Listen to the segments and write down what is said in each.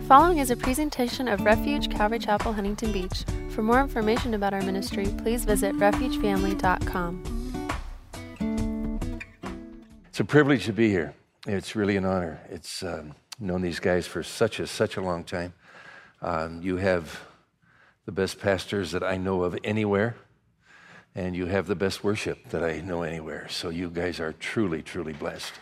following is a presentation of Refuge Calvary Chapel, Huntington Beach. For more information about our ministry, please visit refugefamily.com. It's a privilege to be here. It's really an honor. It's known these guys for such a long time. You have the best pastors that I know of anywhere, and you have the best worship that I know anywhere. So you guys are truly blessed.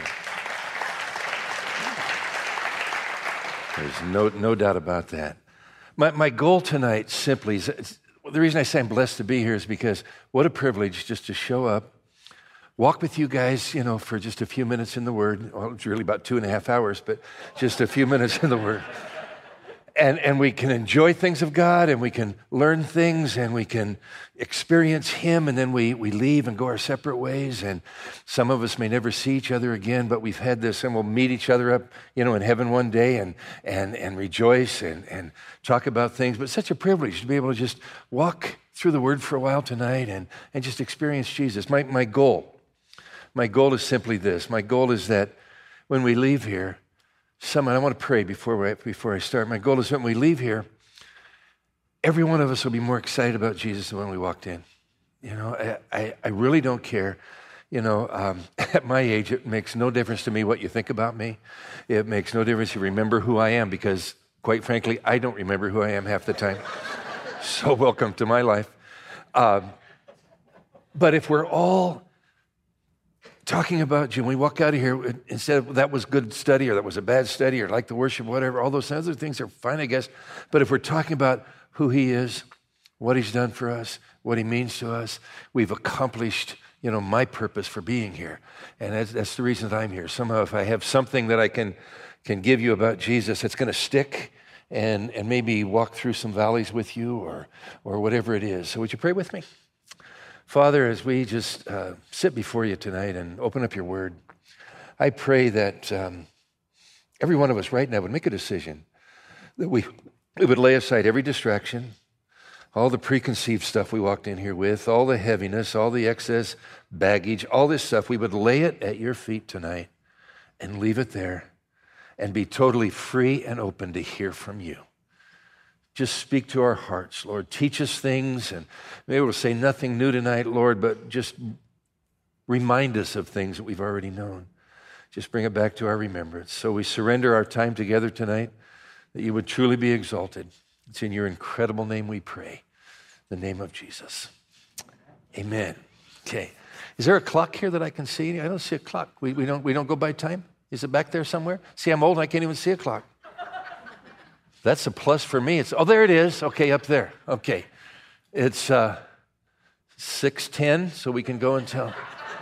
There's no doubt about that. My goal tonight simply is, the reason I say I'm blessed to be here is because what a privilege just to show up, walk with you guys, for just a few minutes in the Word. Well, it's really about 2.5 hours, but just a few minutes in the Word. And we can enjoy things of God, and we can learn things, and we can experience Him, and then we leave and go our separate ways. And some of us may never see each other again, but we've had this, and we'll meet each other up, in heaven one day and rejoice and talk about things. But it's such a privilege to be able to just walk through the Word for a while tonight and just experience Jesus. My goal is simply this. My goal is that when we leave here, I want to pray before I start. My goal is when we leave here, every one of us will be more excited about Jesus than when we walked in. I really don't care. At my age, it makes no difference to me what you think about me. It makes no difference you remember who I am, because quite frankly, I don't remember who I am half the time. So welcome to my life. But if we're all talking about you, when we walk out of here, instead of that was good study or that was a bad study or like the worship, whatever, all those other things are fine, I guess. But if we're talking about who He is, what He's done for us, what He means to us, we've accomplished, my purpose for being here. And that's the reason that I'm here. Somehow if I have something that I can give you about Jesus that's going to stick and maybe walk through some valleys with you or whatever it is. So would you pray with me? Father, as we just sit before you tonight and open up your word, I pray that every one of us right now would make a decision that we would lay aside every distraction, all the preconceived stuff we walked in here with, all the heaviness, all the excess baggage, all this stuff. We would lay it at your feet tonight and leave it there and be totally free and open to hear from you. Just speak to our hearts, Lord. Teach us things, and maybe we'll say nothing new tonight, Lord, but just remind us of things that we've already known. Just bring it back to our remembrance. So we surrender our time together tonight, that you would truly be exalted. It's in your incredible name we pray, the name of Jesus. Amen. Okay. Is there a clock here that I can see? I don't see a clock. We don't go by time? Is it back there somewhere? See, I'm old and I can't even see a clock. That's a plus for me. There it is. Okay, up there. Okay. It's 6:10, so we can go and tell.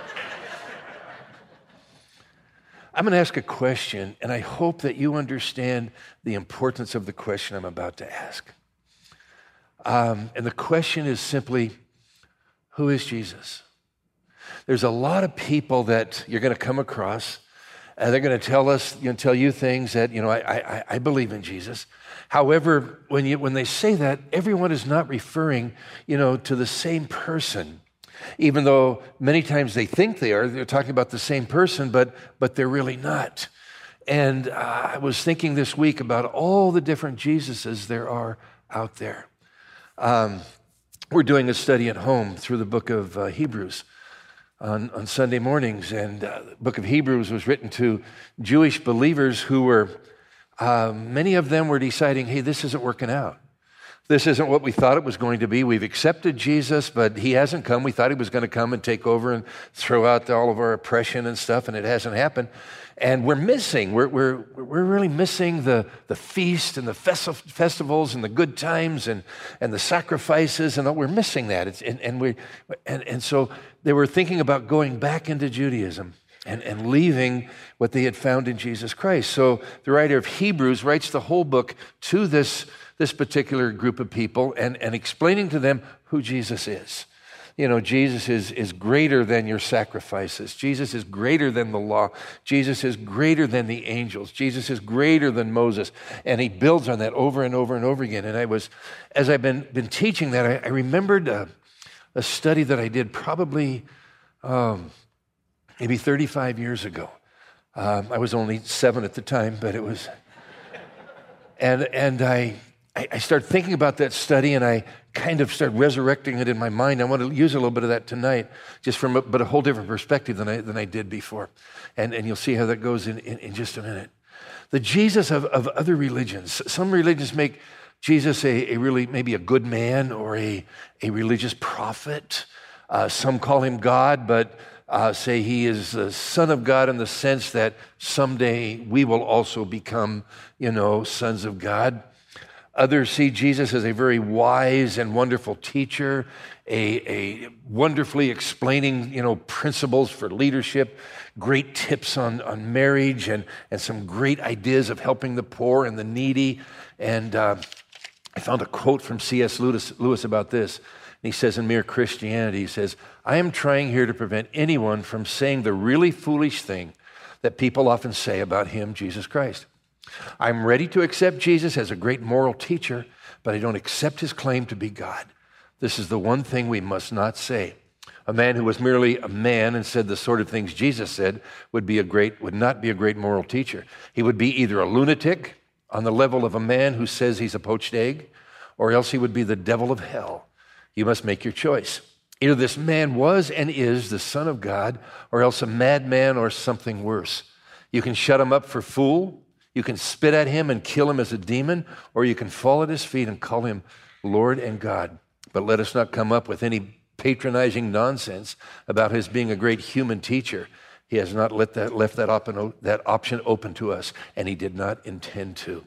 I'm going to ask a question, and I hope that you understand the importance of the question I'm about to ask. And the question is simply, who is Jesus? There's a lot of people that you're going to come across, and they're going to tell you things that, I believe in Jesus. However, when they say that, everyone is not referring, to the same person. Even though many times they think they're talking about the same person, but they're really not. And I was thinking this week about all the different Jesuses there are out there. We're doing a study at home through the book of Hebrews on Sunday mornings, and the book of Hebrews was written to Jewish believers who were, many of them were deciding, hey, this isn't working out. This isn't what we thought it was going to be. We've accepted Jesus, but He hasn't come. We thought He was going to come and take over and throw out all of our oppression and stuff, and it hasn't happened. And we're really missing the feast and the festivals and the good times and the sacrifices, and we're missing that. And so they were thinking about going back into Judaism and leaving what they had found in Jesus Christ. So the writer of Hebrews writes the whole book to this particular group of people and explaining to them who Jesus is. Jesus is greater than your sacrifices. Jesus is greater than the law. Jesus is greater than the angels. Jesus is greater than Moses. And he builds on that over and over and over again. And as I've been teaching that, I remembered a study that I did probably maybe 35 years ago. I was only 7 at the time, but it was... And I started thinking about that study, and I kind of started resurrecting it in my mind. I want to use a little bit of that tonight, just from a whole different perspective than I did before. And you'll see how that goes in just a minute. The Jesus of other religions. Some religions make Jesus a really maybe a good man or a religious prophet. Some call him God, but say he is the Son of God in the sense that someday we will also become, sons of God. Others see Jesus as a very wise and wonderful teacher, a wonderfully explaining, principles for leadership, great tips on marriage, and some great ideas of helping the poor and the needy. And I found a quote from C.S. Lewis about this. And he says in Mere Christianity, he says, "I am trying here to prevent anyone from saying the really foolish thing that people often say about him, Jesus Christ. I'm ready to accept Jesus as a great moral teacher, but I don't accept his claim to be God. This is the one thing we must not say. A man who was merely a man and said the sort of things Jesus said would not be a great moral teacher. He would be either a lunatic on the level of a man who says he's a poached egg, or else he would be the devil of hell. You must make your choice. Either this man was and is the Son of God, or else a madman or something worse. You can shut him up for fool. You can spit at him and kill him as a demon, or you can fall at his feet and call him Lord and God. But let us not come up with any patronizing nonsense about his being a great human teacher. He has not left that option open to us, and he did not intend to."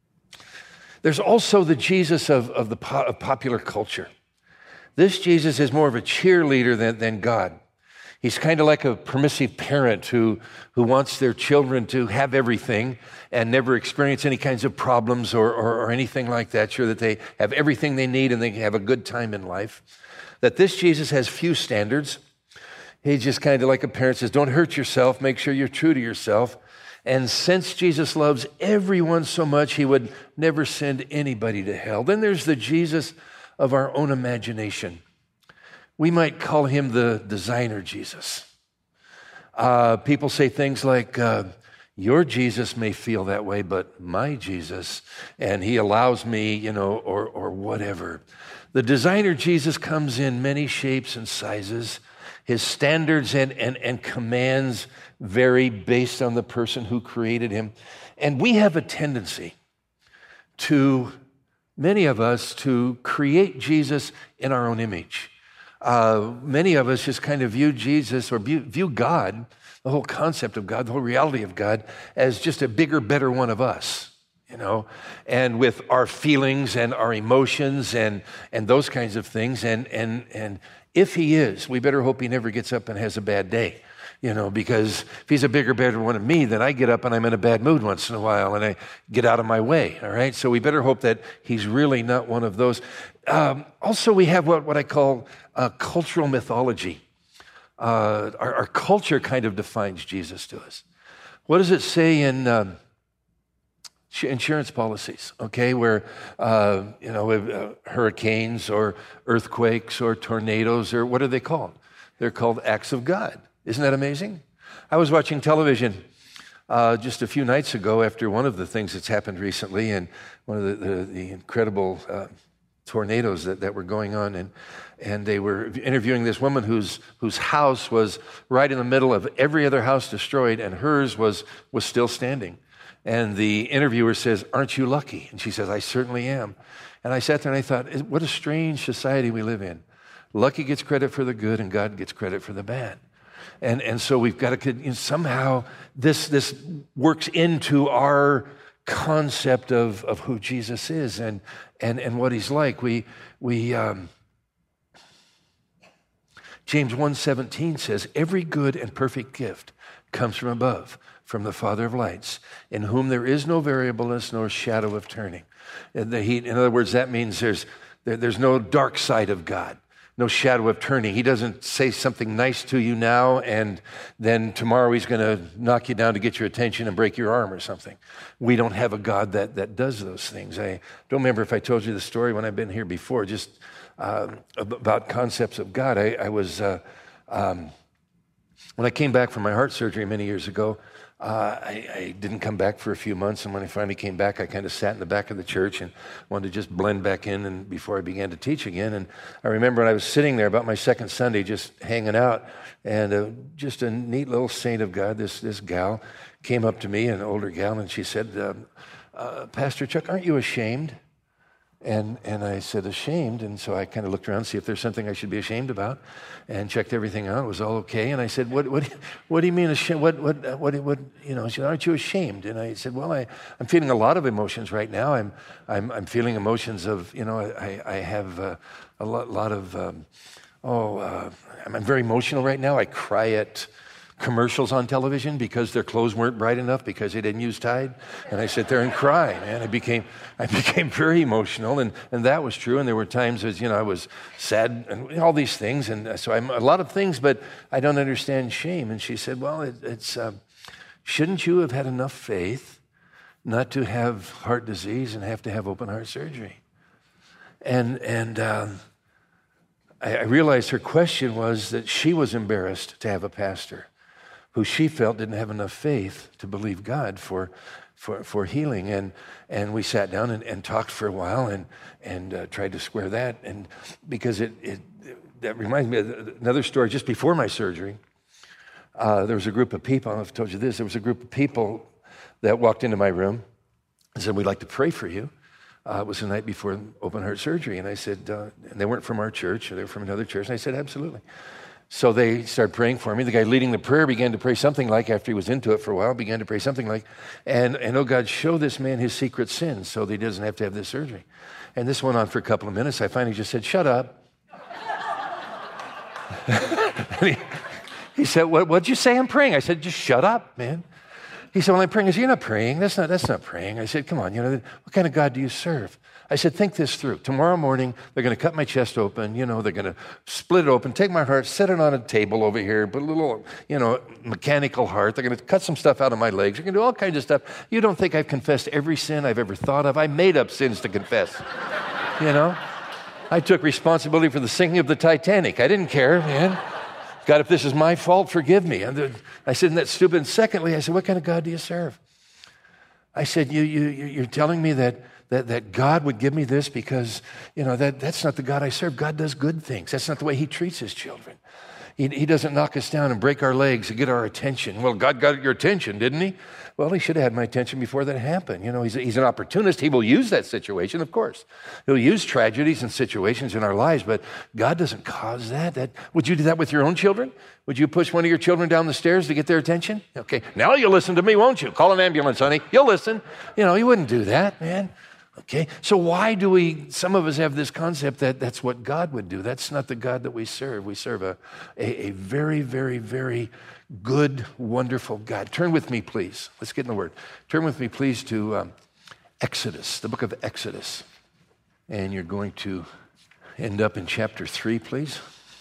There's also the Jesus of popular culture. This Jesus is more of a cheerleader than God. He's kind of like a permissive parent who wants their children to have everything and never experience any kinds of problems or anything like that, sure that they have everything they need and they have a good time in life. That this Jesus has few standards. He's just kind of like a parent says, don't hurt yourself, make sure you're true to yourself. And since Jesus loves everyone so much, he would never send anybody to hell. Then there's the Jesus of our own imagination. We might call him the designer Jesus. People say things like, your Jesus may feel that way, but my Jesus, and he allows me, or whatever. The designer Jesus comes in many shapes and sizes. His standards and commands vary based on the person who created him. And we have a tendency many of us, to create Jesus in our own image. Many of us just kind of view Jesus or view God, the whole concept of God, the whole reality of God, as just a bigger, better one of us, and with our feelings and our emotions and those kinds of things. And if he is, we better hope he never gets up and has a bad day, because if he's a bigger, better one of me, then I get up and I'm in a bad mood once in a while and I get out of my way, all right? So we better hope that he's really not one of those. Also, we have what I call cultural mythology. Our culture kind of defines Jesus to us. What does it say in insurance policies, okay, where, hurricanes or earthquakes or tornadoes, or what are they called? They're called acts of God. Isn't that amazing? I was watching television just a few nights ago after one of the things that's happened recently, and one of the incredible tornadoes that were going on, and they were interviewing this woman whose house was right in the middle of every other house destroyed, and hers was still standing. And the interviewer says, "Aren't you lucky?" And she says, "I certainly am." And I sat there and I thought, what a strange society we live in. Lucky gets credit for the good, and God gets credit for the bad. And so we've got to, somehow this works into our concept of who Jesus is and what he's like. James 1:17 says, "Every good and perfect gift comes from above, from the Father of lights, in whom there is no variableness nor shadow of turning." In other words, that means there's no dark side of God. No shadow of turning. He doesn't say something nice to you now and then tomorrow he's going to knock you down to get your attention and break your arm or something. We don't have a God that does those things. I don't remember if I told you the story when I've been here before, just about concepts of God. I was, when I came back from my heart surgery many years ago, I didn't come back for a few months, and when I finally came back, I kind of sat in the back of the church and wanted to just blend back in and before I began to teach again. And I remember when I was sitting there about my second Sunday just hanging out, and just a neat little saint of God, this gal, came up to me, an older gal, and she said, Pastor Chuck, aren't you ashamed? And I said, ashamed? And so I kind of looked around to see if there's something I should be ashamed about, and checked everything out. It was all okay. And I said, what do you mean ashamed? She said, aren't you ashamed? And I said, well, I'm feeling a lot of emotions right now. I'm feeling emotions of, I have a lot of, I'm very emotional right now. I cry at commercials on television because their clothes weren't bright enough because they didn't use Tide. And I sit there and cry, man. I became very emotional, and that was true. And there were times as, I was sad and all these things. And so I'm a lot of things, but I don't understand shame. And she said, well, it's shouldn't you have had enough faith not to have heart disease and have to have open heart surgery? And I realized her question was that she was embarrassed to have a pastor who she felt didn't have enough faith to believe God for healing. And we sat down and talked for a while and tried to square that. And because that reminds me of another story. Just before my surgery, there was a group of people, I don't know if I told you this, there was a group of people that walked into my room and said, we'd like to pray for you. It was the night before open heart surgery. And I said, and they weren't from our church, they were from another church. And I said, absolutely. So they started praying for me. The guy leading the prayer began to pray something like, after he was into it for a while, began to pray something like, and oh God, show this man his secret sins so that he doesn't have to have this surgery. And this went on for a couple of minutes. I finally just said, shut up. he said, what'd you say? I'm praying. I said, just shut up, man. He said, well, I'm praying. I said, you're not praying. That's not praying. I said, come on, what kind of God do you serve? I said, think this through. Tomorrow morning, they're going to cut my chest open. They're going to split it open, take my heart, set it on a table over here, put a little, mechanical heart. They're going to cut some stuff out of my legs. They're going to do all kinds of stuff. You don't think I've confessed every sin I've ever thought of? I made up sins to confess. I took responsibility for the sinking of the Titanic. I didn't care, man. God, if this is my fault, forgive me. I said, isn't that stupid? And secondly, I said, what kind of God do you serve? I said, you're telling me that God would give me this because, that's not the God I serve. God does good things. That's not the way he treats his children. He doesn't knock us down and break our legs to get our attention. Well, God got your attention, didn't he? Well, he should have had my attention before that happened. He's an opportunist. He will use that situation, of course. He'll use tragedies and situations in our lives, but God doesn't cause that. Would you do that with your own children? Would you push one of your children down the stairs to get their attention? Okay, now you'll listen to me, won't you? Call an ambulance, honey. You'll listen. You wouldn't do that, man. Okay, so why do some of us have this concept that that's what God would do? That's not the God that we serve. We serve a very, very, very good, wonderful God. Turn with me, please. Let's get in the Word. Turn with me, please, to Exodus, the book of Exodus. And you're going to end up in chapter 3, please.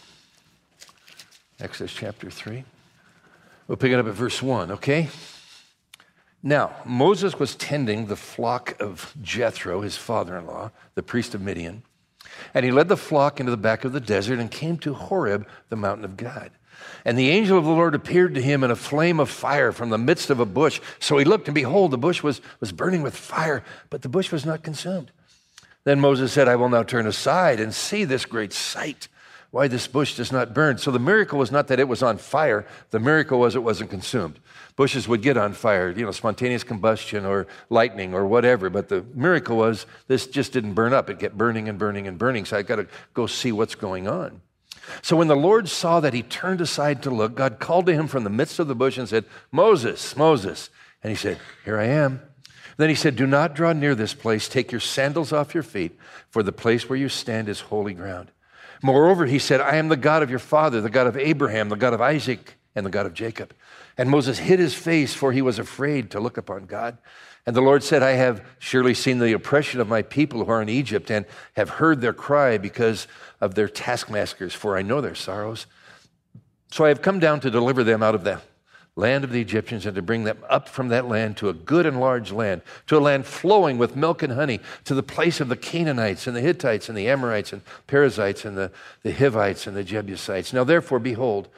Exodus chapter 3. We'll pick it up at verse 1, okay? Now, Moses was tending the flock of Jethro, his father-in-law, the priest of Midian, and he led the flock into the back of the desert and came to Horeb, the mountain of God. And the angel of the Lord appeared to him in a flame of fire from the midst of a bush. So he looked, and behold, the bush was burning with fire, but the bush was not consumed. Then Moses said, I will now turn aside and see this great sight, why this bush does not burn. So the miracle was not that it was on fire. The miracle was it wasn't consumed. Bushes would get on fire, spontaneous combustion or lightning or whatever. But the miracle was this just didn't burn up. It kept burning and burning and burning. So I got to go see what's going on. So when the Lord saw that he turned aside to look, God called to him from the midst of the bush and said, Moses, Moses. And he said, here I am. Then he said, do not draw near this place. Take your sandals off your feet, for the place where you stand is holy ground. Moreover, he said, I am the God of your father, the God of Abraham, the God of Isaac, and the God of Jacob. And Moses hid his face, for he was afraid to look upon God. And the Lord said, I have surely seen the oppression of my people who are in Egypt, and have heard their cry because of their taskmasters, for I know their sorrows. So I have come down to deliver them out of the land of the Egyptians, and to bring them up from that land to a good and large land, to a land flowing with milk and honey, to the place of the Canaanites and the Hittites and the Amorites and Perizzites and the Hivites and the Jebusites. Now therefore, behold,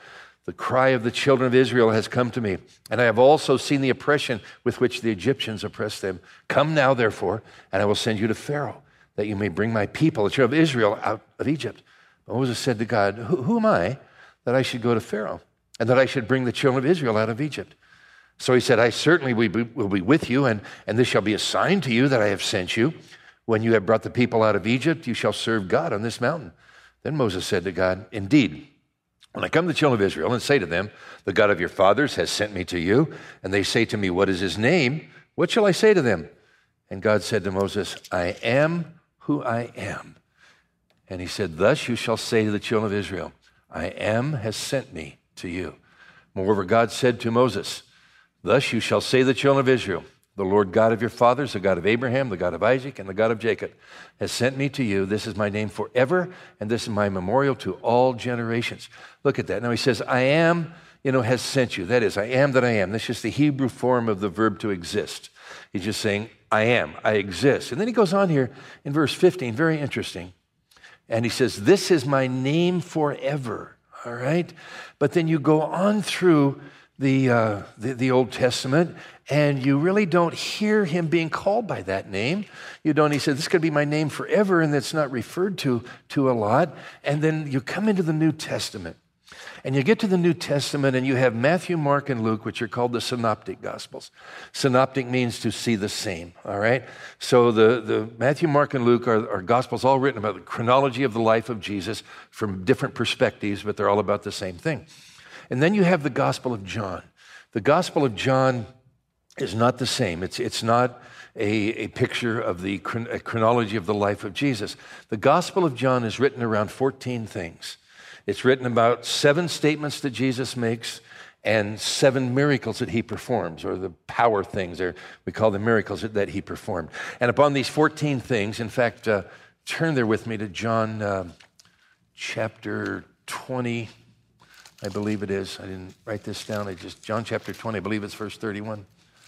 The cry of the children of Israel has come to me, and I have also seen the oppression with which the Egyptians oppress them. Come now, therefore, and I will send you to Pharaoh, that you may bring my people, the children of Israel, out of Egypt. Moses said to God, who am I that I should go to Pharaoh, and that I should bring the children of Israel out of Egypt? So he said, I certainly will be with you, and this shall be a sign to you that I have sent you. When you have brought the people out of Egypt, you shall serve God on this mountain. Then Moses said to God, indeed, when I come to the children of Israel and say to them, the God of your fathers has sent me to you, and they say to me, what is his name? What shall I say to them? And God said to Moses, I am who I am. And he said, thus you shall say to the children of Israel, I am has sent me to you. Moreover, God said to Moses, thus you shall say to the children of Israel, the Lord God of your fathers, the God of Abraham, the God of Isaac, and the God of Jacob, has sent me to you. This is my name forever, and this is my memorial to all generations. Look at that. Now he says, I am, has sent you. That is, I am that I am. That's just the Hebrew form of the verb to exist. He's just saying, I am, I exist. And then he goes on here in verse 15, very interesting. And he says, this is my name forever. All right? But then you go on through the Old Testament, and you really don't hear him being called by that name. You don't. He said, this could be my name forever, and that's not referred to a lot. And then you come into the New Testament, and you get to the New Testament, and you have Matthew, Mark, and Luke, which are called the Synoptic Gospels. Synoptic means to see the same, all right? So the Matthew, Mark, and Luke are Gospels all written about the chronology of the life of Jesus from different perspectives, but they're all about the same thing. And then you have the Gospel of John. The Gospel of John is not the same. It's not a picture of the chronology of the life of Jesus. The Gospel of John is written around 14 things. It's written about 7 statements that Jesus makes and 7 miracles that he performs, or the power things, or we call them miracles that he performed. And upon these 14 things, in fact, turn there with me to John chapter 20. I believe it is. I didn't write this down. John chapter 20, I believe it's verse 31.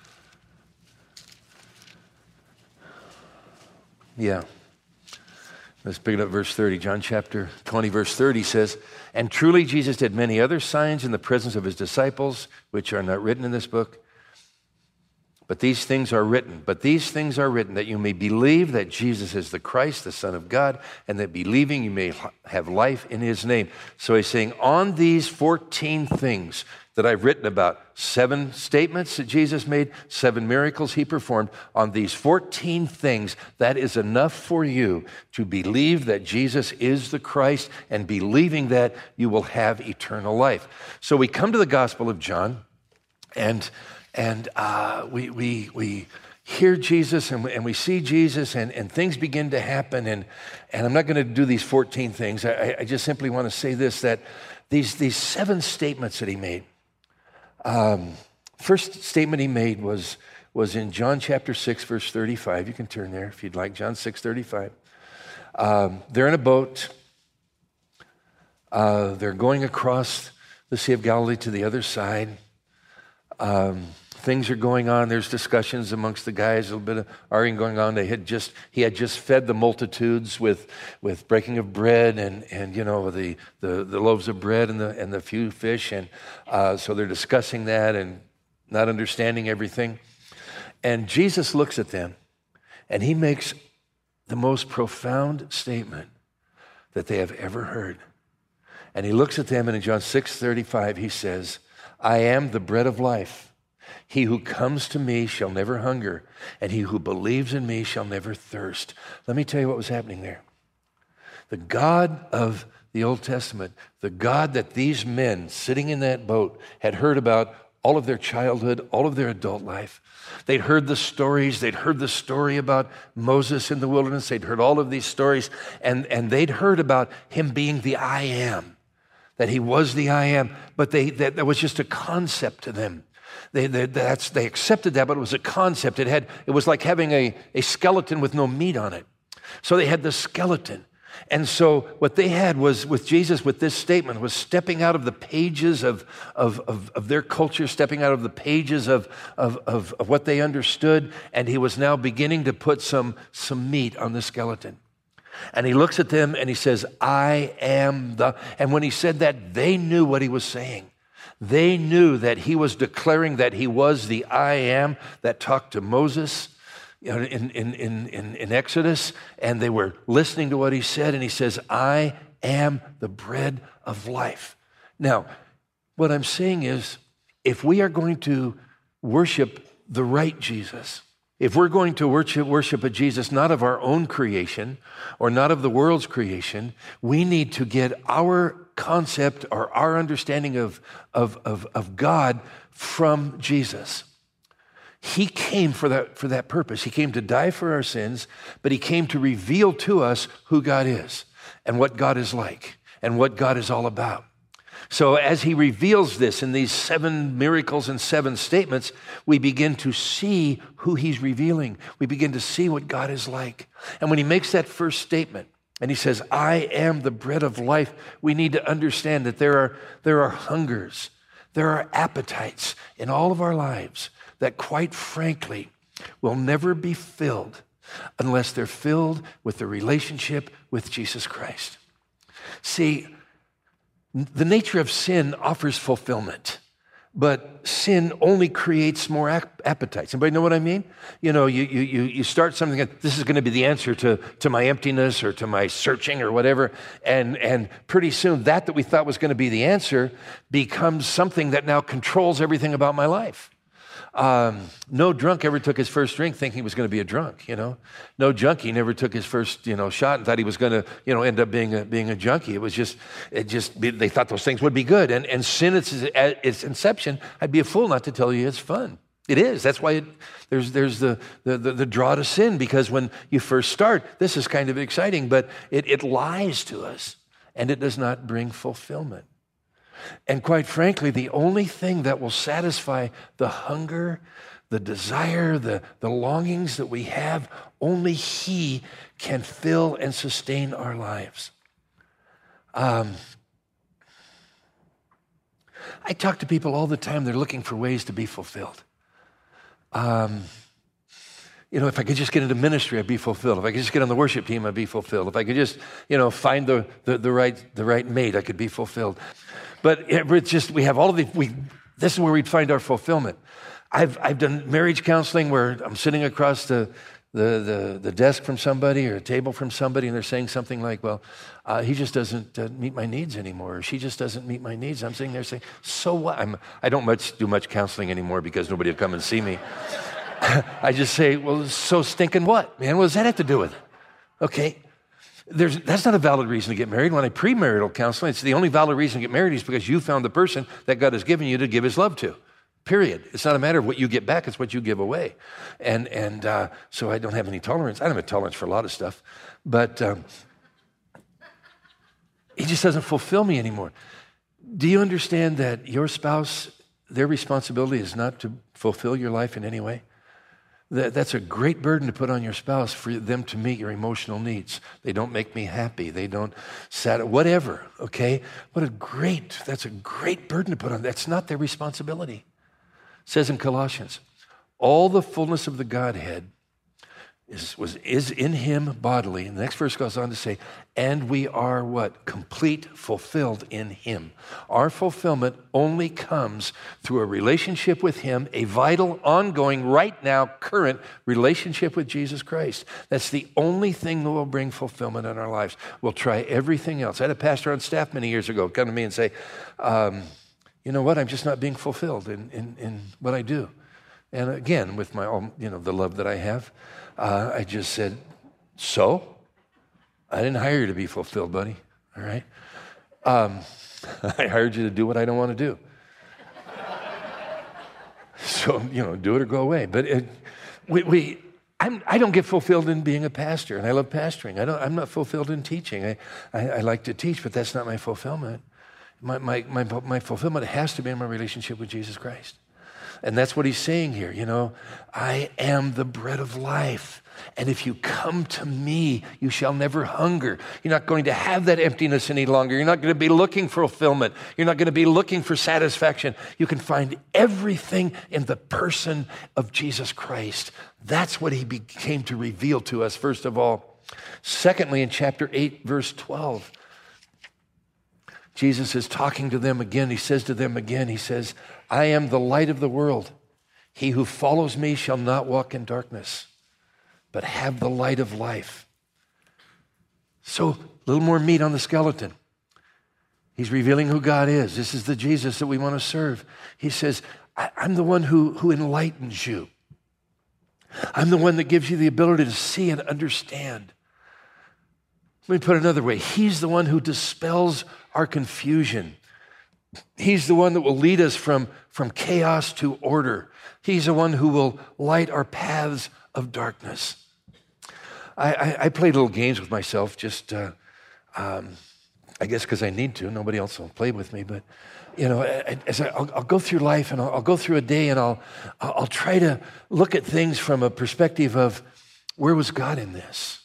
Yeah. Let's pick it up verse 30. John chapter 20, verse 30 says, and truly Jesus did many other signs in the presence of his disciples, which are not written in this book. But these things are written that you may believe that Jesus is the Christ, the Son of God, and that believing you may have life in his name. So he's saying, on these 14 things that I've written about, 7 statements that Jesus made, 7 miracles he performed, on these 14 things, that is enough for you to believe that Jesus is the Christ, and believing that you will have eternal life. So we come to the Gospel of John, and we hear Jesus and we see Jesus and things begin to happen. And I'm not going to do these 14 things. I just simply want to say this, that these 7 statements that he made. First statement he made was in John chapter 6, verse 35. You can turn there if you'd like. John 6, 35. They're in a boat. They're going across the Sea of Galilee to the other side. Things are going on. There's discussions amongst the guys, a little bit of arguing going on. He had just fed the multitudes with breaking of bread and the loaves of bread and the few fish, and so they're discussing that and not understanding everything. And Jesus looks at them, and he makes the most profound statement that they have ever heard. And he looks at them, and in John 6:35, he says, I am the bread of life. He who comes to me shall never hunger, and he who believes in me shall never thirst. Let me tell you what was happening there. The God of the Old Testament, the God that these men sitting in that boat had heard about all of their childhood, all of their adult life. They'd heard the stories. They'd heard the story about Moses in the wilderness. They'd heard all of these stories, and they'd heard about him being the I am, that he was the I am, but that was just a concept to them. They accepted that, but it was a concept. It was like having a skeleton with no meat on it. So they had the skeleton. And so what they had was, with Jesus, with this statement, was stepping out of the pages of their culture, stepping out of the pages of what they understood, and he was now beginning to put some meat on the skeleton. And he looks at them and he says, I am the... And when he said that, they knew what he was saying. They knew that he was declaring that he was the I am that talked to Moses in Exodus, and they were listening to what he said, and he says, I am the bread of life. Now, what I'm saying is, if we are going to worship the right Jesus, if we're going to worship a Jesus not of our own creation or not of the world's creation, we need to get our concept or our understanding of God from Jesus. He came for that purpose. He came to die for our sins, but he came to reveal to us who God is and what God is like and what God is all about. So as he reveals this in these 7 miracles and 7 statements, we begin to see who he's revealing. We begin to see what God is like. And when he makes that first statement, and he says, I am the bread of life, we need to understand that there are hungers, there are appetites in all of our lives that, quite frankly, will never be filled unless they're filled with the relationship with Jesus Christ. See, the nature of sin offers fulfillment, but sin only creates more appetites. Anybody know what I mean? You know, you start something, this is going to be the answer to my emptiness or to my searching or whatever, and pretty soon that we thought was going to be the answer becomes something that now controls everything about my life. No drunk ever took his first drink thinking he was going to be a drunk, you know. No junkie never took his first, shot and thought he was going to, end up being a junkie. They thought those things would be good. And sin at its inception, I'd be a fool not to tell you it's fun. It is. That's why there's the draw to sin, because when you first start, this is kind of exciting, but it lies to us and it does not bring fulfillment. And quite frankly, the only thing that will satisfy the hunger, the desire, the longings that we have, only he can fill and sustain our lives. I talk to people all the time. They're looking for ways to be fulfilled. If I could just get into ministry, I'd be fulfilled. If I could just get on the worship team, I'd be fulfilled. If I could just, find the right mate, I could be fulfilled. But it's just, we have all of this is where we'd find our fulfillment. I've done marriage counseling where I'm sitting across the desk from somebody or a table from somebody, and they're saying something like, well, he just doesn't meet my needs anymore, or she just doesn't meet my needs. I'm sitting there saying, so what? I don't do much counseling anymore because nobody will come and see me. I just say, well, so stinking what, man? What does that have to do with it? Okay. That's not a valid reason to get married. When I premarital counseling, it's the only valid reason to get married is because you found the person that God has given you to give his love to. Period. It's not a matter of what you get back, it's what you give away. And so I don't have any tolerance. I don't have a tolerance for a lot of stuff, but he just doesn't fulfill me anymore. Do you understand that your spouse, their responsibility is not to fulfill your life in any way? That's a great burden to put on your spouse, for them to meet your emotional needs. They don't make me happy. They don't whatever, okay? That's a great burden to put on. That's not their responsibility. It says in Colossians, all the fullness of the Godhead is in him bodily. And the next verse goes on to say, and we are what? Complete, fulfilled in him. Our fulfillment only comes through a relationship with him, a vital, ongoing, right now, current relationship with Jesus Christ. That's the only thing that will bring fulfillment in our lives. We'll try everything else. I had a pastor on staff many years ago come to me and say, you know what? I'm just not being fulfilled in what I do. And again, with my own, the love that I have, I just said, so? I didn't hire you to be fulfilled, buddy, all right? I hired you to do what I don't want to do. So, do it or go away. But I don't get fulfilled in being a pastor, and I love pastoring. I'm not fulfilled in teaching. I like to teach, but that's not my fulfillment. My fulfillment has to be in my relationship with Jesus Christ. And that's what he's saying here, I am the bread of life. And if you come to me, you shall never hunger. You're not going to have that emptiness any longer. You're not going to be looking for fulfillment. You're not going to be looking for satisfaction. You can find everything in the person of Jesus Christ. That's what he came to reveal to us, first of all. Secondly, in chapter 8, verse 12, Jesus is talking to them again. He says to them again, he says, I am the light of the world. He who follows me shall not walk in darkness, but have the light of life. So a little more meat on the skeleton. He's revealing who God is. This is the Jesus that we want to serve. He says, I'm the one who enlightens you. I'm the one that gives you the ability to see and understand. Let me put it another way. He's the one who dispels our confusion. He's the one that will lead us from chaos to order. He's the one who will light our paths of darkness. I played little games with myself, just I guess because I need to. Nobody else will play with me. But, as I'll go through life and I'll go through a day and I'll try to look at things from a perspective of where was God in this?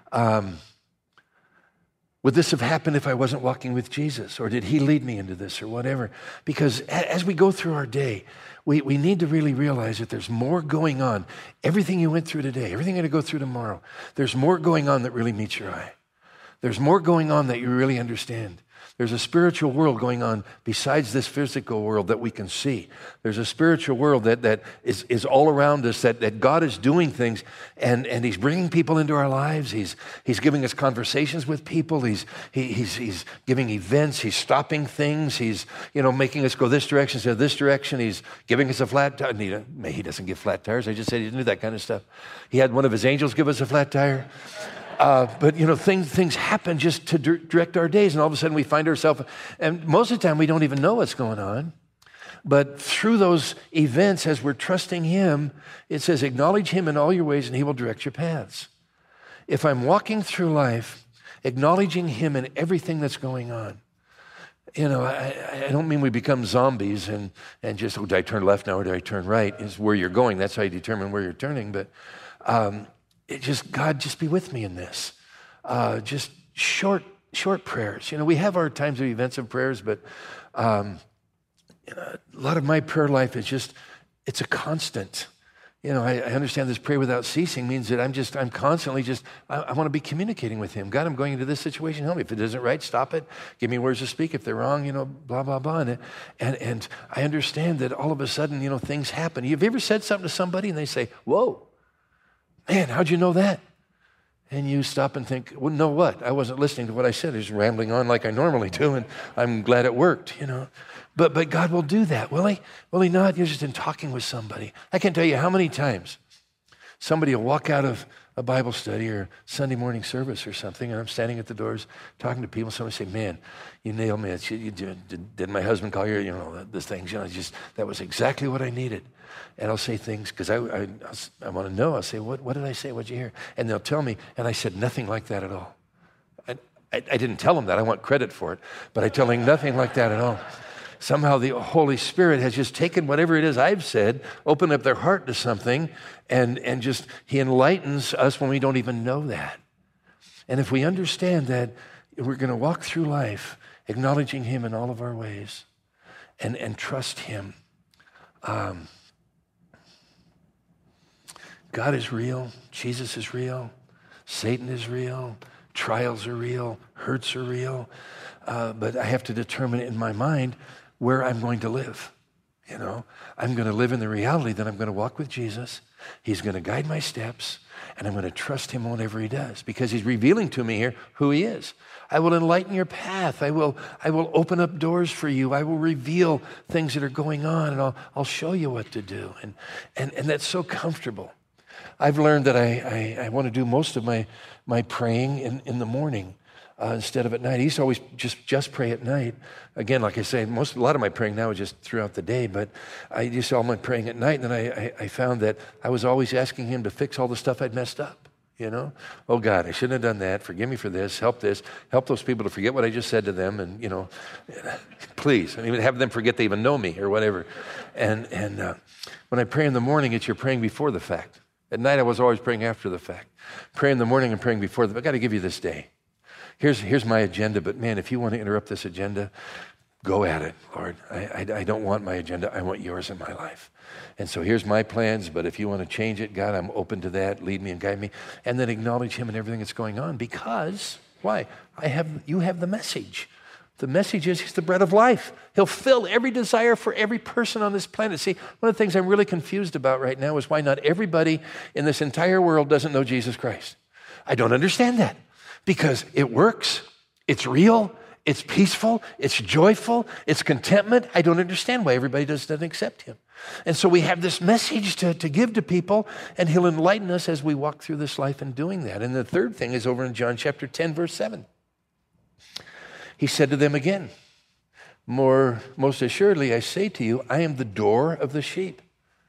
Would this have happened if I wasn't walking with Jesus? Or did he lead me into this or whatever? Because as we go through our day, we need to really realize that there's more going on. Everything you went through today, everything you're going to go through tomorrow, there's more going on that really meets your eye. There's more going on that you really understand. There's a spiritual world going on besides this physical world that we can see. There's a spiritual world that is all around us, that God is doing things, and he's bringing people into our lives. He's giving us conversations with people. He's giving events. He's stopping things. He's making us go this direction instead of this direction. He's giving us a flat tire. He doesn't give flat tires. I just said he didn't do that kind of stuff. He had one of his angels give us a flat tire. But things happen just to direct our days, and all of a sudden we find ourselves, and most of the time we don't even know what's going on. But through those events, as we're trusting him, it says, acknowledge him in all your ways and he will direct your paths. If I'm walking through life, acknowledging him in everything that's going on, I don't mean we become zombies and just, did I turn left now or did I turn right? Is where you're going. That's how you determine where you're turning. But God, just be with me in this. Just short prayers. We have our times of events of prayers, but a lot of my prayer life is it's a constant. I understand this pray without ceasing means that I'm constantly I want to be communicating with him. God, I'm going into this situation. Help me. If it isn't right, stop it. Give me words to speak. If they're wrong, blah, blah, blah. And I understand that all of a sudden, things happen. Have you ever said something to somebody and they say, whoa, man, how'd you know that? And you stop and think, well, know what? I wasn't listening to what I said. I was rambling on like I normally do, and I'm glad it worked, But God will do that, will he? Will he not? You're just in talking with somebody. I can't tell you how many times somebody will walk out of a Bible study or Sunday morning service or something, and I'm standing at the doors talking to people. Somebody say, man, you nailed me. Did my husband call you? The things, that was exactly what I needed. And I'll say things because I want to know. I'll say, what did I say? What'd you hear? And they'll tell me, and I said nothing like that at all. I didn't tell them that. I want credit for it. But I tell them nothing like that at all. Somehow the Holy Spirit has just taken whatever it is I've said, opened up their heart to something, and he enlightens us when we don't even know that. And if we understand that we're going to walk through life acknowledging him in all of our ways and trust him. God is real. Jesus is real. Satan is real. Trials are real. Hurts are real. But I have to determine in my mind where I'm going to live. I'm going to live in the reality that I'm going to walk with Jesus. He's going to guide my steps, and I'm going to trust him whatever he does because he's revealing to me here who he is. I will enlighten your path. I will open up doors for you. I will reveal things that are going on, and I'll show you what to do. And that's so comfortable. I've learned that I want to do most of my praying in the morning instead of at night. I used to always just pray at night. Again, like I say, a lot of my praying now is just throughout the day, but I used to all my praying at night, and then I found that I was always asking him to fix all the stuff I'd messed up. Oh God, I shouldn't have done that. Forgive me for this. Help those people to forget what I just said to them, and please, and even have them forget they even know me or whatever. And when I pray in the morning, you're praying before the fact. At night, I was always praying after the fact. Pray in the morning and praying before the fact. I got to give you this day. Here's my agenda, but man, if you want to interrupt this agenda, go at it, Lord. I don't want my agenda. I want yours in my life. And so here's my plans, but if you want to change it, God, I'm open to that. Lead me and guide me. And then acknowledge him in everything that's going on because, why? You have the message. The message is he's the bread of life. He'll fill every desire for every person on this planet. See, one of the things I'm really confused about right now is why not everybody in this entire world doesn't know Jesus Christ. I don't understand that because it works, it's real, it's peaceful, it's joyful, it's contentment. I don't understand why everybody doesn't accept him. And so we have this message to give to people, and he'll enlighten us as we walk through this life in doing that. And the third thing is over in John chapter 10, verse 7. He said to them again, most assuredly I say to you, I am the door of the sheep.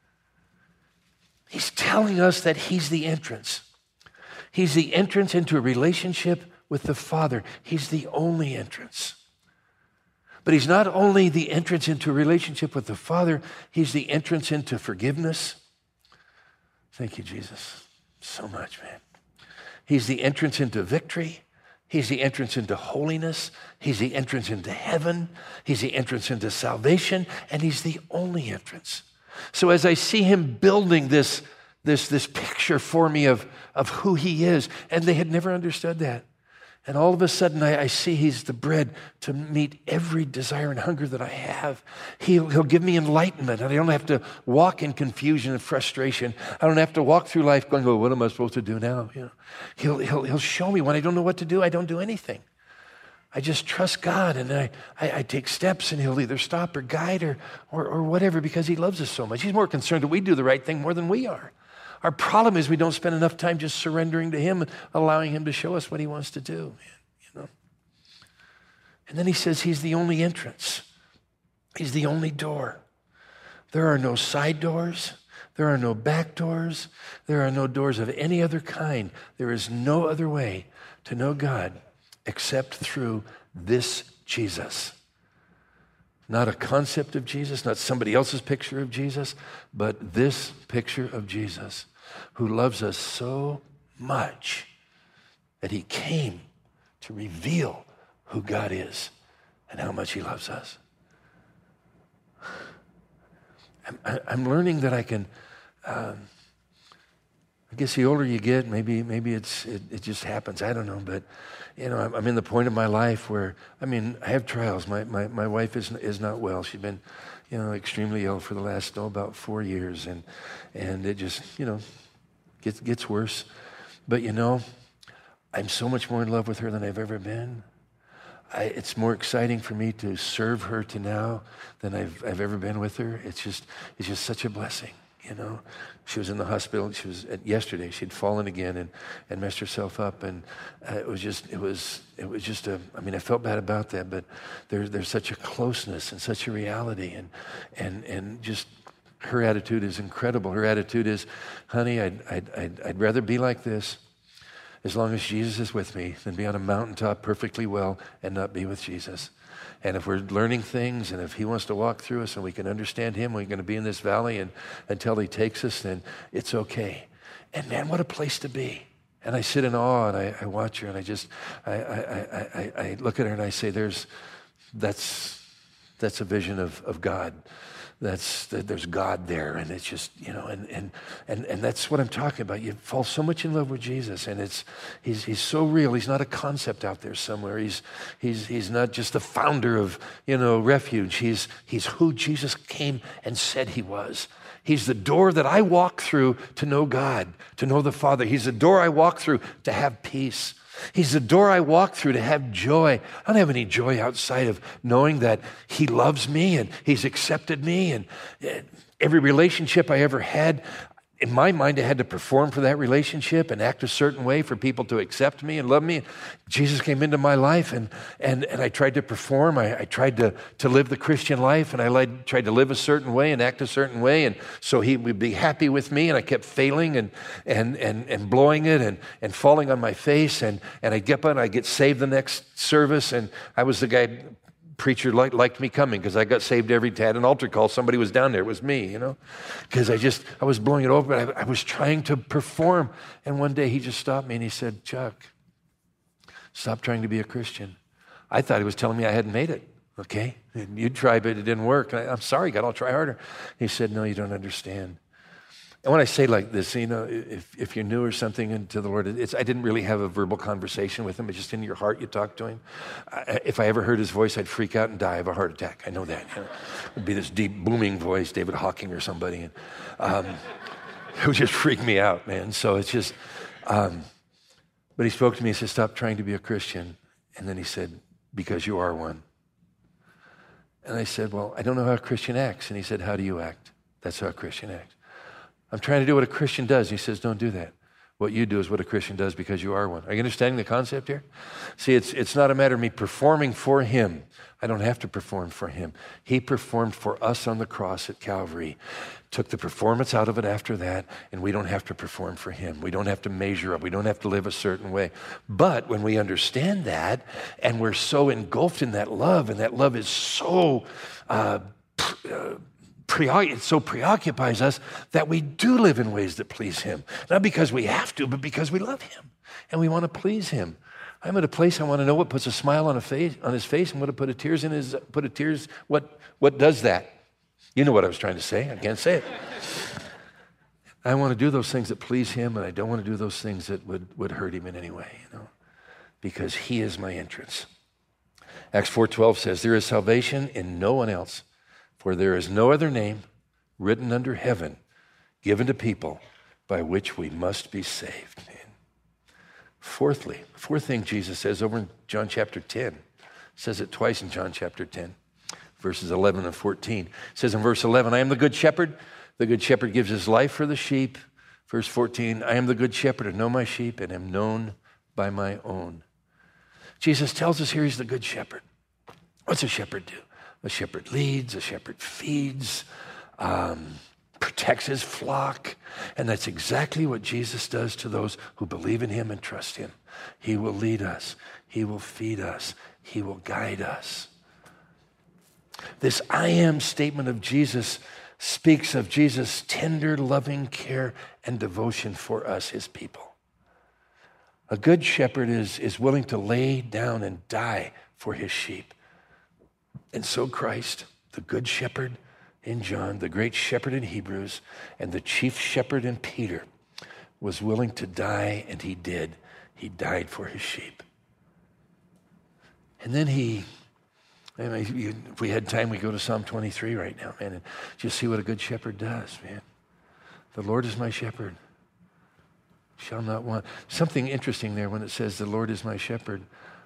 He's telling us that he's the entrance. He's the entrance into a relationship with the Father. He's the only entrance. But he's not only the entrance into a relationship with the Father, he's the entrance into forgiveness. Thank you, Jesus, so much, man. He's the entrance into victory. He's the entrance into holiness. He's the entrance into heaven. He's the entrance into salvation. And he's the only entrance. So as I see him building this picture for me of who he is, and they had never understood that. And all of a sudden, I see he's the bread to meet every desire and hunger that I have. He'll give me enlightenment, and I don't have to walk in confusion and frustration. I don't have to walk through life going, "Oh, what am I supposed to do now?" You know, he'll show me when I don't know what to do. I don't do anything. I just trust God, and I take steps, and he'll either stop or guide or whatever because he loves us so much. He's more concerned that we do the right thing more than we are. Our problem is we don't spend enough time just surrendering to him and allowing him to show us what he wants to do. You know? And then he says he's the only entrance. He's the only door. There are no side doors. There are no back doors. There are no doors of any other kind. There is no other way to know God except through this Jesus. Not a concept of Jesus, not somebody else's picture of Jesus, but this picture of Jesus who loves us so much that he came to reveal who God is and how much he loves us. I'm learning that I can, I guess the older you get, maybe it just happens. I don't know, but you know, I'm in the point of my life where, I have trials. My wife is not well. She's been, extremely ill for the last, about 4 years, and it just, gets worse. But I'm so much more in love with her than I've ever been. It's more exciting for me to serve her to now than I've ever been with her. It's just such a blessing. She was in the hospital. Yesterday. She'd fallen again and messed herself up, and it was just I felt bad about that, but there's such a closeness and such a reality, and just her attitude is incredible. Her attitude is, honey, I'd rather be like this as long as Jesus is with me than be on a mountaintop perfectly well and not be with Jesus. And if we're learning things, and if he wants to walk through us and we can understand him, we're going to be in this valley and until he takes us, then it's okay. And man, what a place to be. And I sit in awe, and I watch her, and I look at her and I say, that's a vision of God. There's God there, and it's just, and that's what I'm talking about. You fall so much in love with Jesus, and he's so real. He's not a concept out there somewhere. He's not just the founder of, Refuge. He's who Jesus came and said he was. He's the door that I walk through to know God, to know the Father. He's the door I walk through to have peace. He's the door I walk through to have joy. I don't have any joy outside of knowing that he loves me and he's accepted me. And every relationship I ever had, in my mind, I had to perform for that relationship and act a certain way for people to accept me and love me. Jesus came into my life, and I tried to perform. I tried to live the Christian life, and I tried to live a certain way and act a certain way, and so he would be happy with me, and I kept failing and blowing it and falling on my face, and I'd get up and I'd get saved the next service, and I was the guy. Preacher liked me coming because I got saved every time. Had an altar call, somebody was down there. It was me, because I was blowing it over, but I was trying to perform. And one day he just stopped me and he said, Chuck, stop trying to be a Christian. I thought he was telling me I hadn't made it, okay? And you tried, but it didn't work. I'm sorry, God, I'll try harder. He said, no, you don't understand. And when I say like this, if you're new or something into the Lord, I didn't really have a verbal conversation with him. It's just in your heart you talk to him. If I ever heard his voice, I'd freak out and die of a heart attack. I know that. It would be this deep, booming voice, David Hawking or somebody. And, it would just freak me out, man. So it's just, but he spoke to me and said, stop trying to be a Christian. And then he said, because you are one. And I said, well, I don't know how a Christian acts. And he said, how do you act? That's how a Christian acts. I'm trying to do what a Christian does. He says, don't do that. What you do is what a Christian does because you are one. Are you understanding the concept here? See, it's not a matter of me performing for him. I don't have to perform for him. He performed for us on the cross at Calvary, took the performance out of it after that, and we don't have to perform for him. We don't have to measure up. We don't have to live a certain way. But when we understand that, and we're so engulfed in that love, and that love is so it so preoccupies us that we do live in ways that please him. Not because we have to, but because we love him and we want to please him. I'm at a place I want to know what puts a smile on his face and what put a tears. What does that? You know what I was trying to say. I can't say it. I want to do those things that please him, and I don't want to do those things that would hurt him in any way, because he is my entrance. Acts 4:12 says, there is salvation in no one else. For there is no other name written under heaven given to people by which we must be saved. Fourth thing Jesus says over in John chapter 10, says it twice in John chapter 10, verses 11 and 14. It says in verse 11, I am the good shepherd. The good shepherd gives his life for the sheep. Verse 14, I am the good shepherd and know my sheep and am known by my own. Jesus tells us here he's the good shepherd. What's a shepherd do? A shepherd leads, a shepherd feeds, protects his flock. And that's exactly what Jesus does to those who believe in him and trust him. He will lead us. He will feed us. He will guide us. This I am statement of Jesus speaks of Jesus' tender, loving care and devotion for us, his people. A good shepherd is willing to lay down and die for his sheep. And so Christ, the good shepherd in John, the great shepherd in Hebrews, and the chief shepherd in Peter, was willing to die, and he did. He died for his sheep. And then if we had time, we go to Psalm 23 right now, man, and just see what a good shepherd does, man. The Lord is my shepherd. Shall not want. Something interesting there when it says the Lord is my shepherd.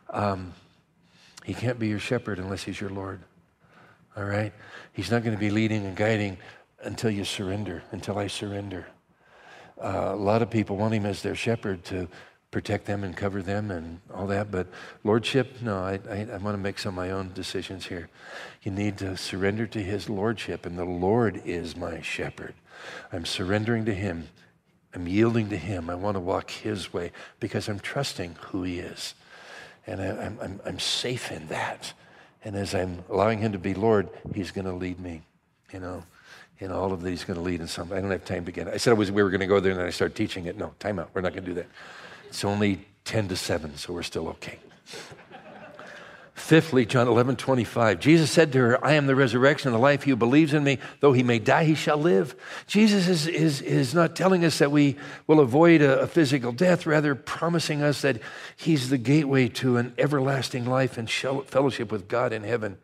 He can't be your shepherd unless he's your Lord, all right? He's not going to be leading and guiding until you surrender, until I surrender. A lot of people want him as their shepherd to protect them and cover them and all that, but lordship, no, I want to make some of my own decisions here. You need to surrender to his lordship, and the Lord is my shepherd. I'm surrendering to him. I'm yielding to him. I want to walk his way because I'm trusting who he is. And I'm safe in that. And as I'm allowing him to be Lord, he's going to lead me, in all of that he's going to lead in something. I don't have time to get it. I said we were going to go there and then I started teaching it. No, time out. We're not going to do that. It's only 10 to 7, so we're still okay. Fifthly, John 11:25. Jesus said to her, I am the resurrection and the life. He who believes in me, though he may die, he shall live. Jesus is not telling us that we will avoid a physical death, rather promising us that he's the gateway to an everlasting life and fellowship with God in heaven.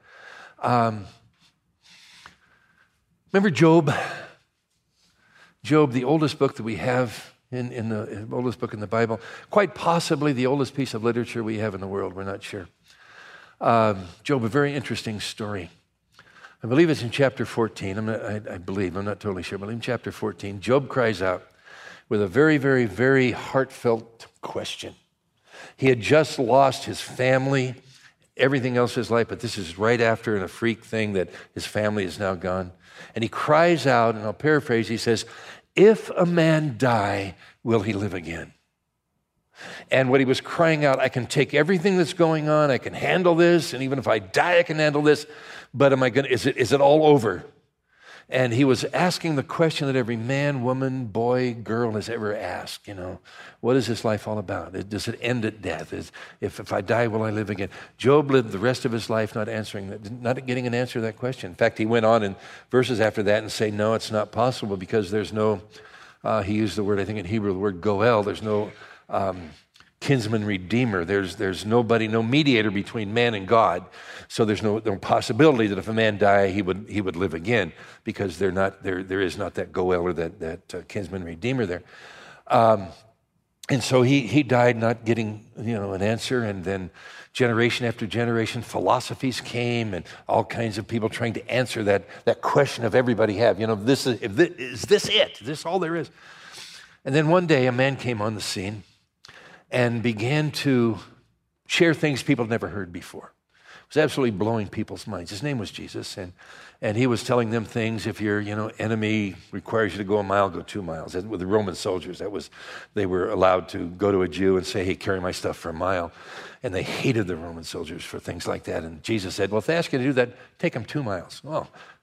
Remember Job? Job, the oldest book that we have in the oldest book in the Bible, quite possibly the oldest piece of literature we have in the world. We're not sure. Job, a very interesting story. I believe it's in chapter 14. I'm not totally sure, but in chapter 14, Job cries out with a very, very, very heartfelt question. He had just lost his family, everything else in his life, but this is right after in a freak thing that his family is now gone. And he cries out, and I'll paraphrase, he says, if a man die, will he live again? And what he was crying out, I can take everything that's going on, I can handle this, and even if I die, I can handle this, but is it all over? And he was asking the question that every man, woman, boy, girl has ever asked, what is this life all about? Does it end at death? If I die, will I live again? Job lived the rest of his life not getting an answer to that question. In fact, he went on in verses after that and say, no, it's not possible because there's no He used the word, I think in Hebrew, the word goel. There's no kinsman redeemer. There's nobody, no mediator between man and God. So there's no possibility that if a man die, he would live again, because there is not that goel or that kinsman redeemer there. And so he died not getting an answer, and then generation after generation, philosophies came and all kinds of people trying to answer that question of everybody have. Is this it? Is this all there is? And then one day a man came on the scene and began to share things people had never heard before. It was absolutely blowing people's minds. His name was Jesus, and he was telling them things. If your enemy requires you to go a mile, go 2 miles. With the Roman soldiers, they were allowed to go to a Jew and say, hey, carry my stuff for a mile. And they hated the Roman soldiers for things like that. And Jesus said, well, if they ask you to do that, take them 2 miles. Well,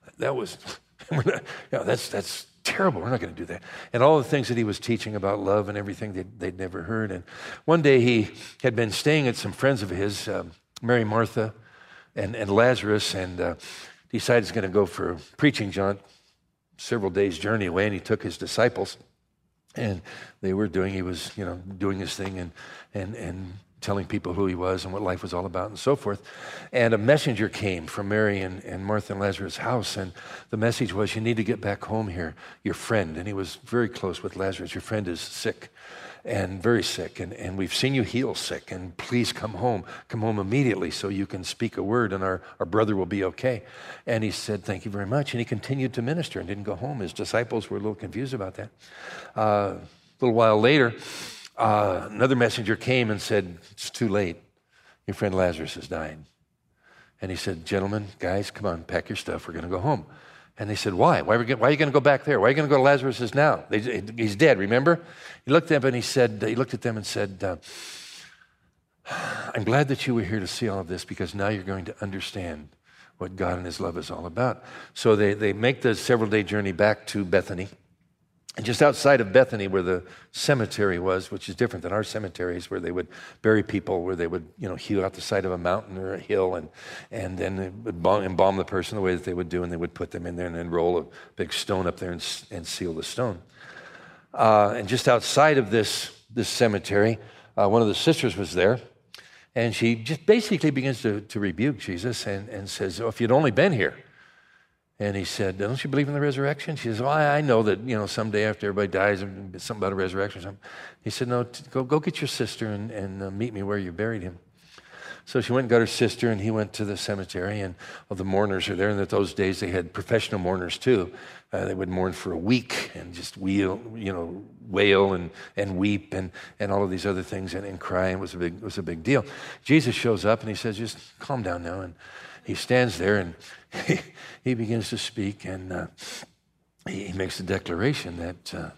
that's terrible. We're not going to do that. And all the things that he was teaching about love and everything they'd never heard. And one day he had been staying at some friends of his, Mary, Martha, and Lazarus, and decided he's going to go for a preaching jaunt several days' journey away. And he took his disciples, and he was doing his thing and telling people who he was and what life was all about and so forth. And a messenger came from Mary and Martha and Lazarus' house, and the message was, you need to get back home here. Your friend, and he was very close with Lazarus, your friend is sick, and very sick, and we've seen you heal sick, and please come home immediately so you can speak a word, and our brother will be okay. And he said, thank you very much, and he continued to minister and didn't go home. His disciples were a little confused about that. A little while later, another messenger came and said, it's too late. Your friend Lazarus has died. And he said, gentlemen, guys, come on, pack your stuff. We're going to go home. And they said, why? Why are you going to go back there? Why are you going to go to Lazarus's now? He's dead, remember? He looked at them and said, I'm glad that you were here to see all of this, because now you're going to understand what God and his love is all about. So they make the several-day journey back to Bethany. And just outside of Bethany, where the cemetery was, which is different than our cemeteries, where they would bury people, where they would, hew out the side of a mountain or a hill, and then they would embalm the person the way that they would do, and they would put them in there and then roll a big stone up there and seal the stone. And just outside of this cemetery, one of the sisters was there, and she just basically begins to rebuke Jesus and says, oh, if you'd only been here. And he said, don't you believe in the resurrection? She says, well, I know that, someday after everybody dies, something about a resurrection or something. He said, no, go get your sister and meet me where you buried him. So she went and got her sister, and he went to the cemetery, and all the mourners are there. And in those days, they had professional mourners too. They would mourn for a week and just wail and weep and all of these other things and cry. It was a big deal. Jesus shows up, and he says, just calm down now. And he stands there, and he begins to speak, and he makes the declaration that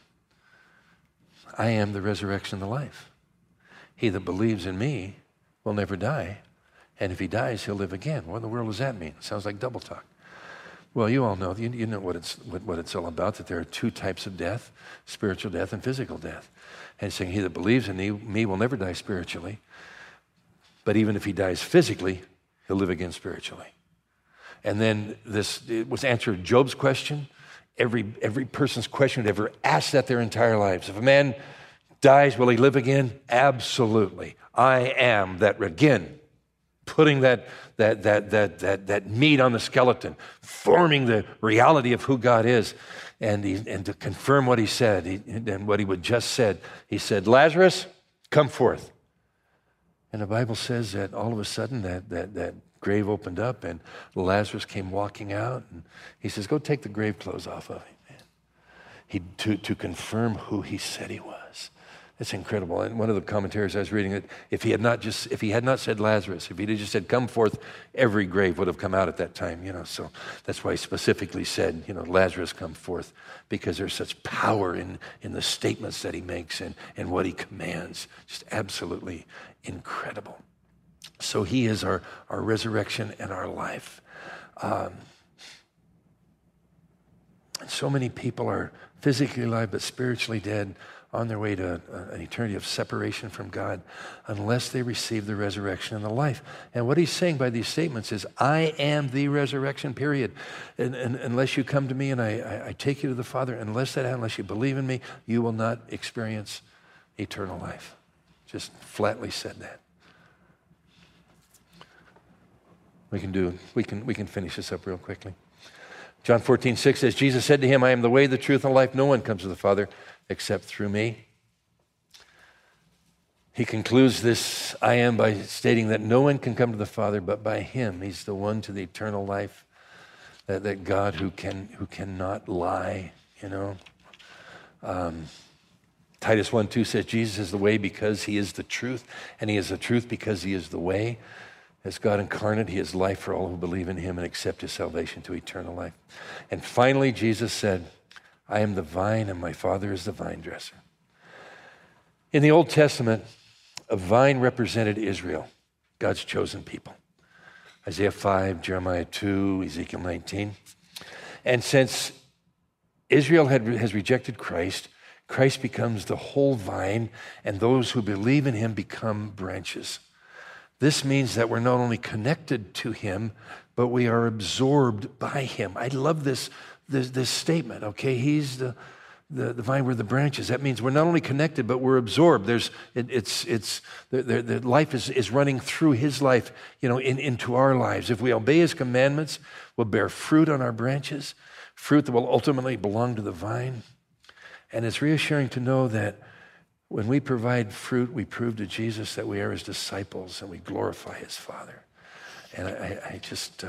I am the resurrection and the life. He that believes in me will never die, and if he dies, he'll live again. What in the world does that mean? It sounds like double talk. Well, you all know, you know what it's all about, that there are two types of death, spiritual death and physical death. And he's saying, he that believes in me will never die spiritually, but even if he dies physically, he'll live again spiritually. And then it was answered Job's question. Every person's question would ever ask that their entire lives. If a man dies, will he live again? Absolutely. I am that, again, putting that meat on the skeleton, forming the reality of who God is. And to confirm what he said, and what he would just said, he said, Lazarus, come forth. And the Bible says that all of a sudden that grave opened up, and Lazarus came walking out, and he says, go take the grave clothes off of him. To confirm who he said he was. It's incredible. And one of the commentaries I was reading, that if he had not said Lazarus, if he had just said come forth, every grave would have come out at that time, So that's why he specifically said, Lazarus, come forth, because there's such power in the statements that he makes and what he commands. Just absolutely incredible. So he is our resurrection and our life. And so many people are physically alive but spiritually dead. on their way to an eternity of separation from God unless they receive the resurrection and the life. And what he's saying by these statements is, I am the resurrection, period. And unless you come to me and I take you to the Father, unless you believe in me, you will not experience eternal life. Just flatly said that. We can finish this up real quickly. John 14:6 says, Jesus said to him, I am the way, the truth, and the life. No one comes to the Father except through me. He concludes this I am by stating that no one can come to the Father but by him. He's the one to the eternal life, that God who cannot lie, Titus 1:2 says Jesus is the way because he is the truth, and he is the truth because he is the way. As God incarnate, he is life for all who believe in him and accept his salvation to eternal life. And finally, Jesus said, I am the vine and my Father is the vine dresser. In the Old Testament, a vine represented Israel, God's chosen people. Isaiah 5, Jeremiah 2, Ezekiel 19. And since Israel has rejected Christ, Christ becomes the whole vine, and those who believe in him become branches. This means that we're not only connected to him, but we are absorbed by him. I love this statement, okay? He's the vine, we're the branches. That means we're not only connected, but we're absorbed. The life is running through his life, into our lives. If we obey his commandments, we'll bear fruit on our branches, fruit that will ultimately belong to the vine. And it's reassuring to know that when we provide fruit, we prove to Jesus that we are his disciples and we glorify his Father. And I just,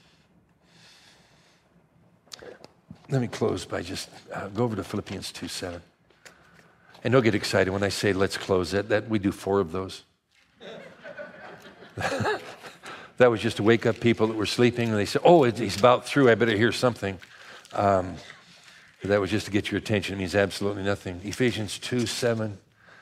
let me close by just go over to Philippians 2:7. And don't get excited when I say let's close that we do 4 of those. That was just to wake up people that were sleeping and they said, oh, he's about through, I better hear something. That was just to get your attention. It means absolutely nothing. Ephesians 2:7.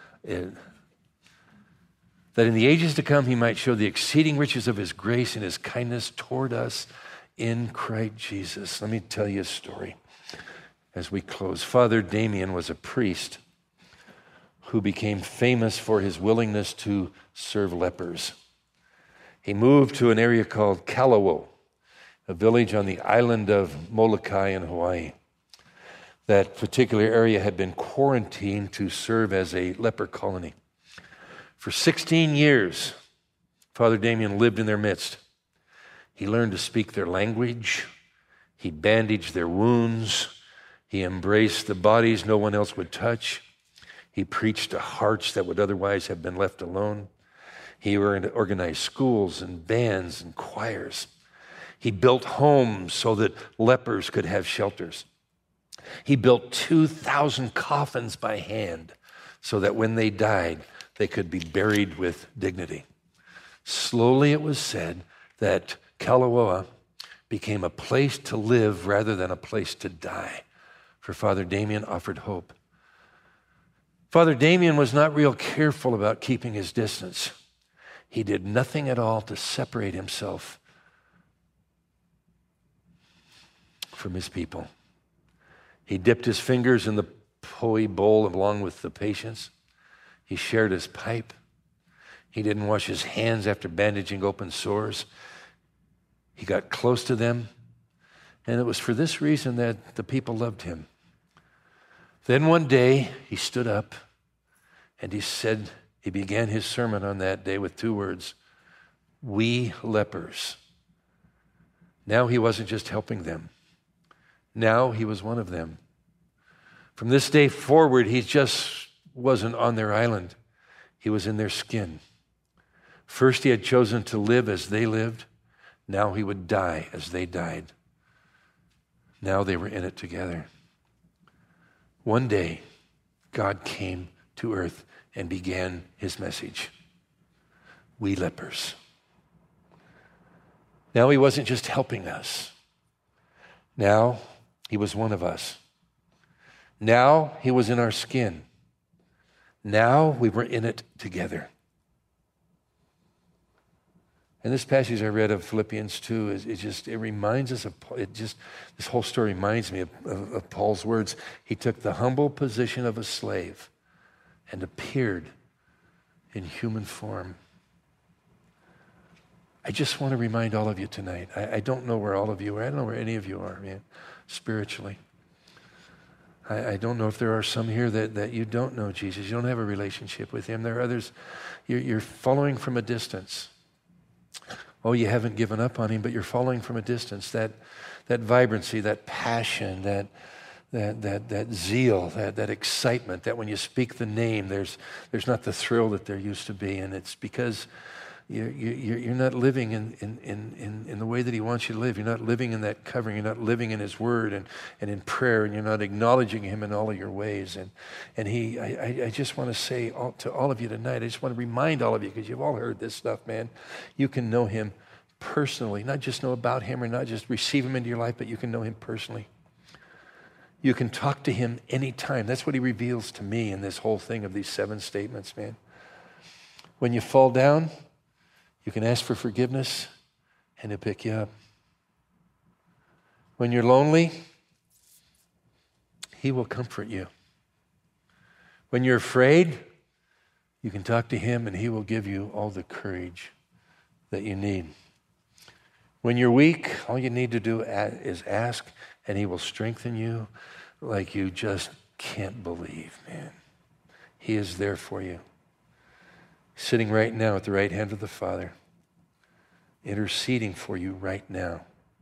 That in the ages to come he might show the exceeding riches of his grace and his kindness toward us in Christ Jesus. Let me tell you a story as we close. Father Damien was a priest who became famous for his willingness to serve lepers. He moved to an area called Kalawo, a village on the island of Molokai in Hawaii. That particular area had been quarantined to serve as a leper colony. For 16 years, Father Damien lived in their midst. He learned to speak their language. He bandaged their wounds. He embraced the bodies no one else would touch. He preached to hearts that would otherwise have been left alone. He organized schools and bands and choirs. He built homes so that lepers could have shelters. He built 2,000 coffins by hand so that when they died, they could be buried with dignity. Slowly it was said that Kalawoa became a place to live rather than a place to die, for Father Damien offered hope. Father Damien was not real careful about keeping his distance. He did nothing at all to separate himself from his people. He dipped his fingers in the poi bowl along with the patients. He shared his pipe. He didn't wash his hands after bandaging open sores. He got close to them, and it was for this reason that the people loved him. Then one day, he stood up, and he began his sermon on that day with 2 words, we lepers. Now he wasn't just helping them. Now he was one of them. From this day forward, he just wasn't on their island. He was in their skin. First, he had chosen to live as they lived. Now he would die as they died. Now they were in it together. One day, God came to earth and began his message. We lepers. Now he wasn't just helping us. Now he was one of us. Now he was in our skin. Now we were in it together. And this passage I read of Philippians 2, it reminds us of, this whole story reminds me of Paul's words. He took the humble position of a slave and appeared in human form. I just want to remind all of you tonight. I don't know where all of you are. I don't know where any of you are, man, spiritually. I don't know if there are some here that you don't know Jesus. You don't have a relationship with him. There are others you're following from a distance. Oh, you haven't given up on him, but you're following from a distance. That vibrancy, that passion, that zeal, that excitement, that when you speak the name, there's not the thrill that there used to be. And it's because you're not living in the way that he wants you to live. You're not living in that covering. You're not living in his word and in prayer, and you're not acknowledging him in all of your ways. And I just want to say to all of you tonight, I just want to remind all of you, because you've all heard this stuff, man. You can know him personally, not just know about him or not just receive him into your life, but you can know him personally. You can talk to him anytime. That's what he reveals to me in this whole thing of these 7 statements, man. When you fall down, you can ask for forgiveness, and he'll pick you up. When you're lonely, he will comfort you. When you're afraid, you can talk to him, and he will give you all the courage that you need. When you're weak, all you need to do is ask, and he will strengthen you like you just can't believe, man. He is there for you. Sitting right now at the right hand of the Father, interceding for you right now.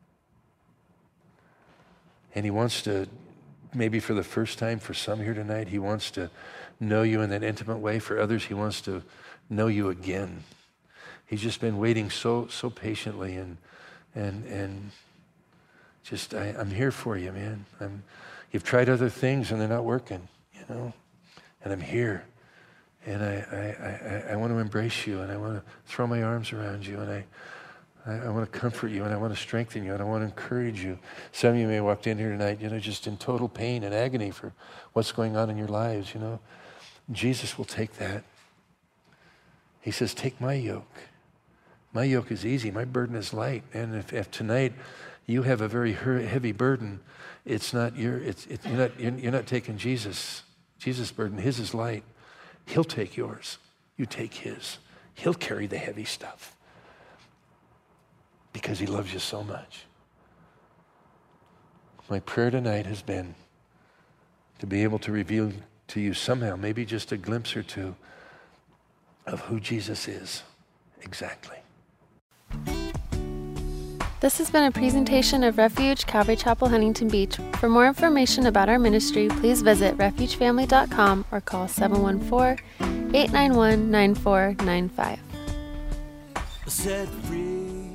And he wants to, maybe for the first time for some here tonight, he wants to know you in that intimate way. For others, he wants to know you again. He's just been waiting so patiently, and just, I'm here for you, man. You've tried other things and they're not working, and I'm here. And I want to embrace you, and I want to throw my arms around you, and I want to comfort you, and I want to strengthen you, and I want to encourage you. Some of you may have walked in here tonight, just in total pain and agony for what's going on in your lives, Jesus will take that. He says, take my yoke. My yoke is easy. My burden is light. And if tonight you have a very heavy burden, you're not taking Jesus' burden. His is light. He'll take yours. You take his. He'll carry the heavy stuff because he loves you so much. My prayer tonight has been to be able to reveal to you somehow, maybe just a glimpse or two of who Jesus is exactly. This has been a presentation of Refuge Calvary Chapel, Huntington Beach. For more information about our ministry, please visit refugefamily.com or call 714-891-9495. Set free.